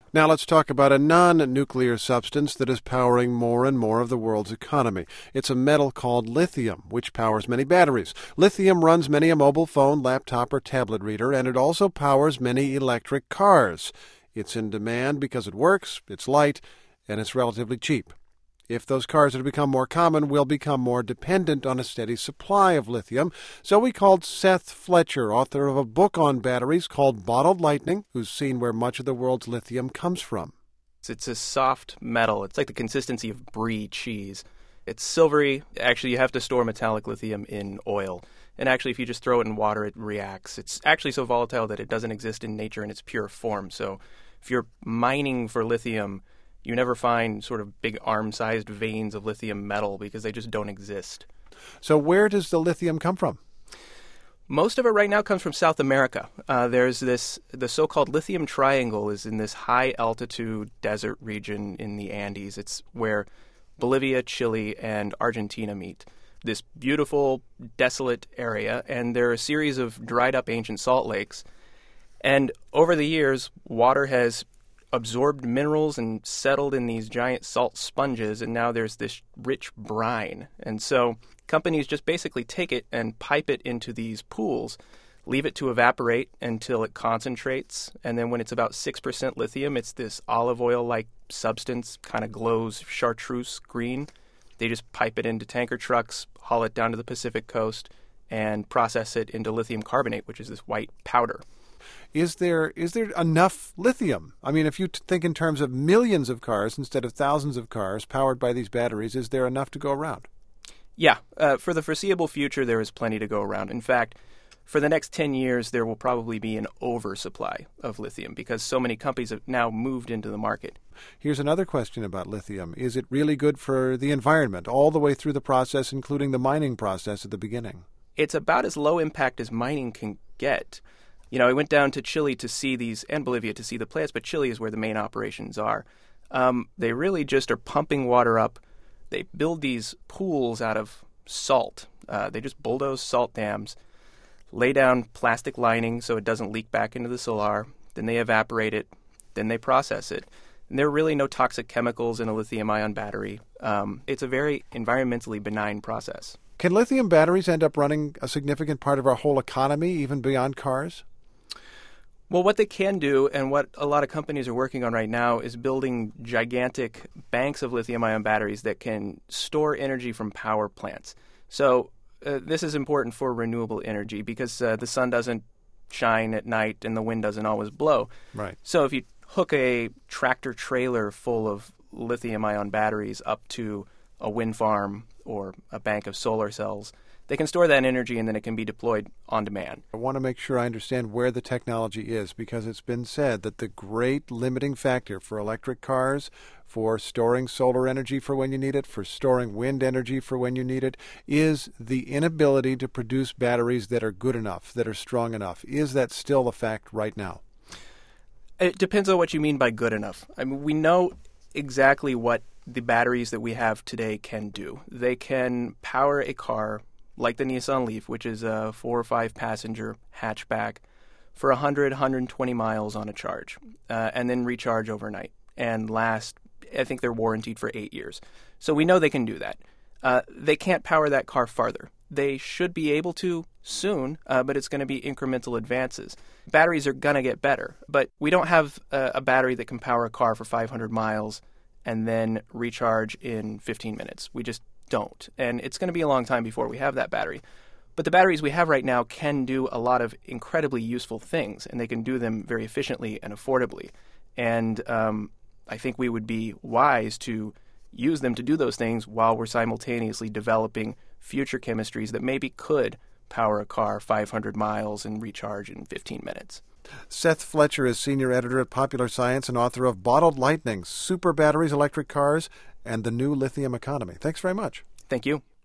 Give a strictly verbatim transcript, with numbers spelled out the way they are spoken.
Now let's talk about a non-nuclear substance that is powering more and more of the world's economy. It's a metal called lithium, which powers many batteries. Lithium runs many a mobile phone, laptop, or tablet reader, and it also powers many electric cars. It's in demand because it works, it's light, and it's relatively cheap. If those cars are to become more common, we'll become more dependent on a steady supply of lithium. So we called Seth Fletcher, author of a book on batteries called Bottled Lightning, who's seen where much of the world's lithium comes from. It's a soft metal. It's like the consistency of brie cheese. It's silvery. Actually, you have to store metallic lithium in oil. And actually, if you just throw it in water, it reacts. It's actually so volatile that it doesn't exist in nature in its pure form. So if you're mining for lithium, you never find sort of big arm-sized veins of lithium metal because they just don't exist. So where does the lithium come from? Most of it right now comes from South America. Uh, there's this, the so-called lithium triangle is in this high-altitude desert region in the Andes. It's where Bolivia, Chile, and Argentina meet. This beautiful, desolate area, and there are a series of dried-up ancient salt lakes. And over the years, water has absorbed minerals and settled in these giant salt sponges, and now there's this rich brine. And so companies just basically take it and pipe it into these pools, leave it to evaporate until it concentrates, and then when it's about six percent lithium, it's this olive oil-like substance, kind of glows chartreuse green. They just pipe it into tanker trucks, haul it down to the Pacific coast, and process it into lithium carbonate, which is this white powder. Is there is there enough lithium? I mean, if you t- think in terms of millions of cars instead of thousands of cars powered by these batteries, is there enough to go around? Yeah. Uh, for the foreseeable future, there is plenty to go around. In fact, for the next ten years, there will probably be an oversupply of lithium because so many companies have now moved into the market. Here's another question about lithium. Is it really good for the environment all the way through the process, including the mining process at the beginning? It's about as low impact as mining can get. You know, I went down to Chile to see these, and Bolivia to see the plants, but Chile is where the main operations are. Um, they really just are pumping water up. They build these pools out of salt. Uh, they just bulldoze salt dams, lay down plastic lining so it doesn't leak back into the solar. Then they evaporate it. Then they process it. And there are really no toxic chemicals in a lithium-ion battery. Um, it's a very environmentally benign process. Can lithium batteries end up running a significant part of our whole economy, even beyond cars? Well, what they can do, and what a lot of companies are working on right now, is building gigantic banks of lithium-ion batteries that can store energy from power plants. So uh, this is important for renewable energy because uh, the sun doesn't shine at night and the wind doesn't always blow. Right. So if you hook a tractor trailer full of lithium-ion batteries up to a wind farm or a bank of solar cells, they can store that energy and then it can be deployed on demand. I want to make sure I understand where the technology is because it's been said that the great limiting factor for electric cars, for storing solar energy for when you need it, for storing wind energy for when you need it, is the inability to produce batteries that are good enough, that are strong enough. Is that still a fact right now? It depends on what you mean by good enough. I mean, we know exactly what the batteries that we have today can do. They can power a car like the Nissan Leaf, which is a four or five passenger hatchback, for one hundred, one hundred twenty miles on a charge, uh, and then recharge overnight and last, I think they're warranted for eight years. So we know they can do that. Uh, they can't power that car farther. They should be able to soon, uh, but it's going to be incremental advances. Batteries are going to get better, but we don't have a, a battery that can power a car for five hundred miles and then recharge in fifteen minutes. We just don't. And it's going to be a long time before we have that battery. But the batteries we have right now can do a lot of incredibly useful things, and they can do them very efficiently and affordably. And um, I think we would be wise to use them to do those things while we're simultaneously developing future chemistries that maybe could power a car five hundred miles and recharge in fifteen minutes. Seth Fletcher is senior editor at Popular Science and author of Bottled Lightning, Super Batteries, Electric Cars, and the New Lithium Economy. Thanks very much. Thank you.